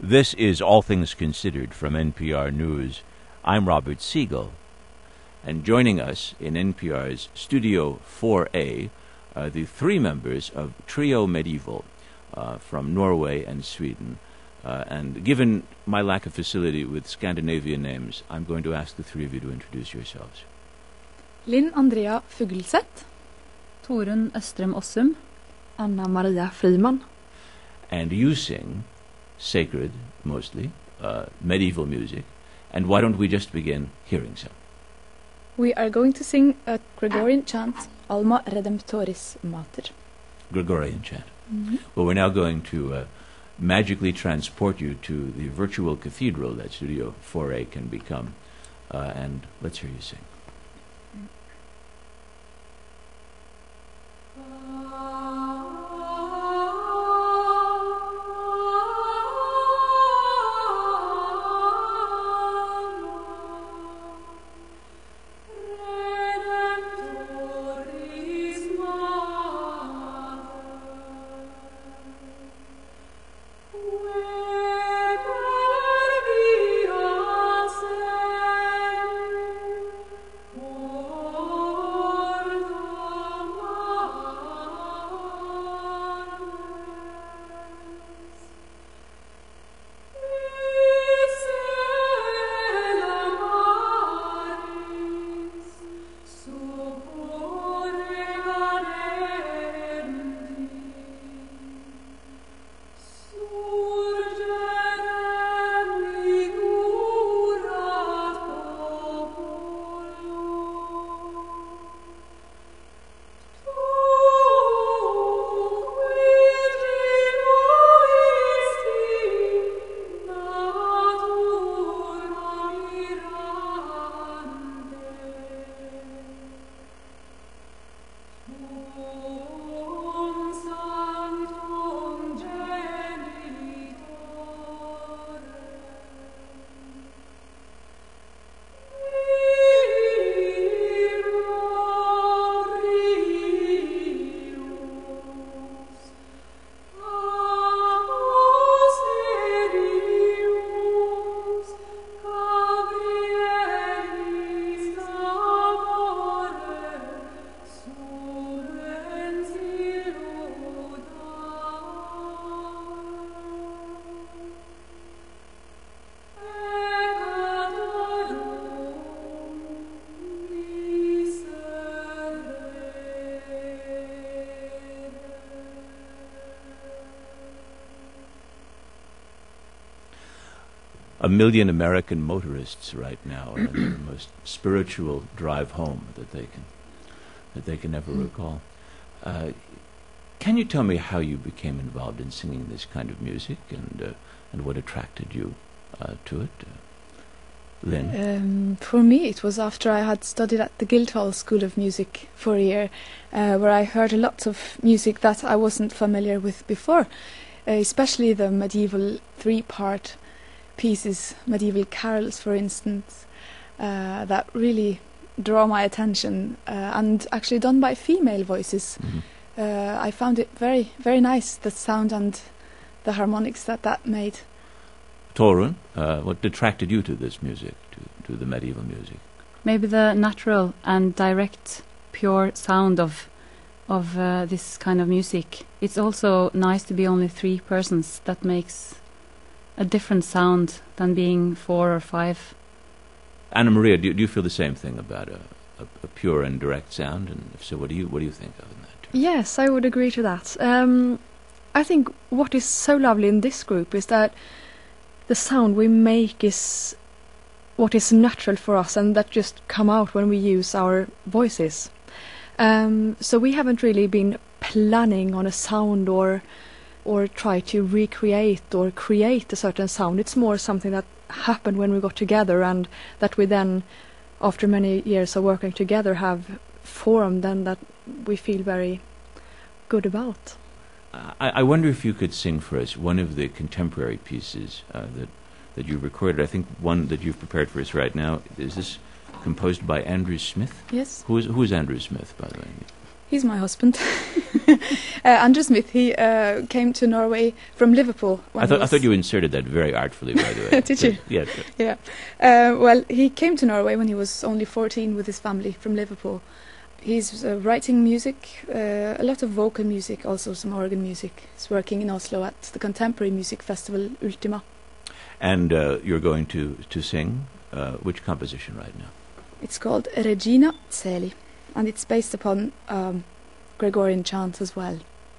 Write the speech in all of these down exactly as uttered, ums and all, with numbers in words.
This is All Things Considered from N P R News. I'm Robert Siegel. And joining us in N P R's Studio four A are the three members of Trio Medieval uh, from Norway and Sweden. Uh, and given my lack of facility with Scandinavian names, I'm going to ask the three of you to introduce yourselves. Linn Andrea Fuglseth, Torunn Østrem Ossum, Anna Maria Friman. And you sing sacred, mostly, uh, medieval music. And why don't we just begin hearing some? We are going to sing a Gregorian chant, Alma Redemptoris Mater. Gregorian chant. Mm-hmm. Well, we're now going to uh, magically transport you to the virtual cathedral that Studio four A can become. Uh, and let's hear you sing. A million American motorists right now are on the most spiritual drive home that they can that they can ever recall. Uh, can you tell me how you became involved in singing this kind of music and uh, and what attracted you uh, to it, uh, Lynn? Um, for me, it was after I had studied at the Guildhall School of Music for a year, uh, where I heard lots of music that I wasn't familiar with before, uh, especially the medieval three-part pieces, medieval carols, for instance, uh, that really draw my attention, uh, and actually done by female voices. Mm-hmm. Uh, I found it very, very nice, the sound and the harmonics that that made. Torunn, uh, what attracted you to this music, to, to the medieval music? maybe the natural and direct, pure sound of of uh, this kind of music. It's also nice to be only three persons. That makes a different sound than being four or five. Anna Maria, do, do you feel the same thing about a, a, a pure and direct sound? And if so, what do you what do you think of in that term? Yes, I would agree to that. Um, I think what is so lovely in this group is that the sound we make is what is natural for us, and that just come out when we use our voices. Um, so we haven't really been planning on a sound or or try to recreate or create a certain sound. It's more something that happened when we got together, and that we then, after many years of working together, have formed and that we feel very good about. I, I wonder if you could sing for us one of the contemporary pieces uh, that that you recorded. I think one that you've prepared for us right now. Is this composed by Andrew Smith? Yes. Who is who is Andrew Smith, by the way? He's my husband. uh, Andrew Smith, he uh, came to Norway from Liverpool. I thought I thought you inserted that very artfully, by the way. Did you? Yeah. Yeah. Uh, well, he came to Norway when he was only fourteen with his family from Liverpool. He's uh, writing music, uh, a lot of vocal music, also some organ music. He's working in Oslo at the Contemporary Music Festival Ultima. And uh, you're going to, to sing uh, which composition right now? It's called Regina Celi, and it's based upon um, Gregorian chant as well.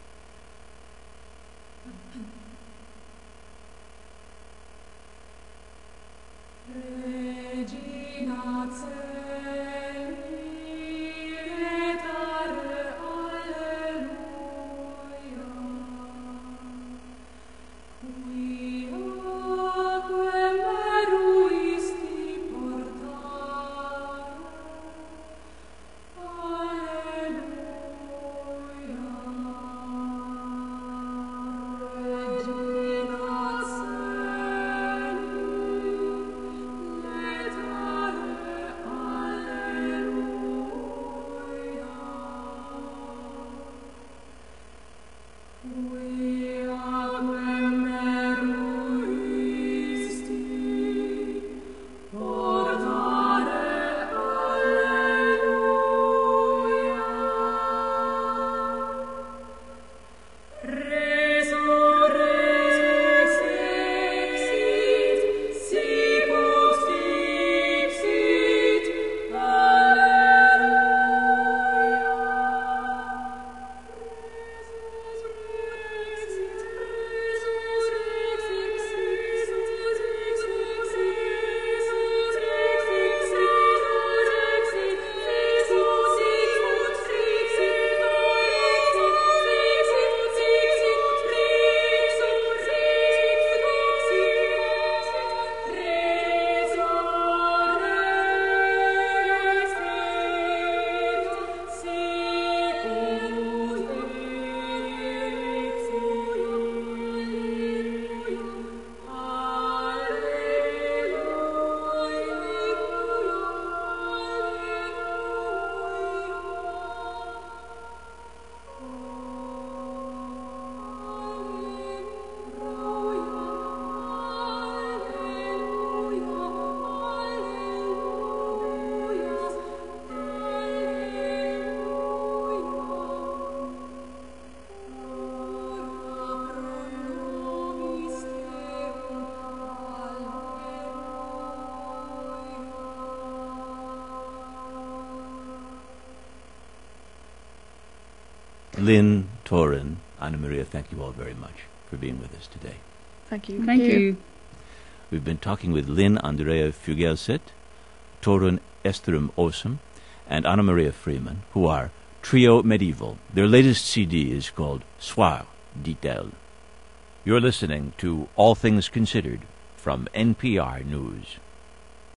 Lynn, Torunn, Anna Maria, thank you all very much for being with us today. Thank you. Thank you. We've been talking with Lynn Andrea Fugelset, Torunn Estrum Åsum, and Anna Maria Freeman, who are Trio Medieval. Their latest C D is called Soir dit-elle. You're listening to All Things Considered from N P R News.